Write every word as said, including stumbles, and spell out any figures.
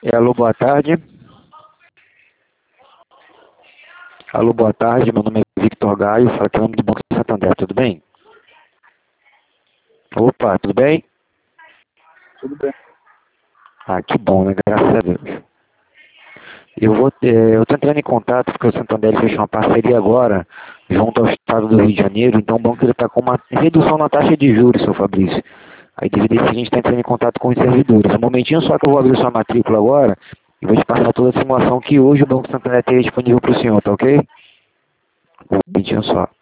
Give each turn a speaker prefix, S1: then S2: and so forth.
S1: É, alô, boa tarde. Alô, boa tarde. Meu nome é Victor Gaio, falo aqui em nome do Banco Santander, tudo bem? Opa, tudo bem?
S2: Tudo bem.
S1: Ah, que bom, né? Graças a Deus. Eu vou, é, eu tô entrando em contato porque o Santander fechou uma parceria agora junto ao Estado do Rio de Janeiro, então o banco ele está com uma redução na taxa de juros, seu Fabrício. Aí devido a isso a gente está entrando em contato com os servidores. Um momentinho só que eu vou abrir sua matrícula agora e vou te passar toda a simulação que hoje o Banco Santander tem disponível para o senhor, tá ok? Um momentinho só.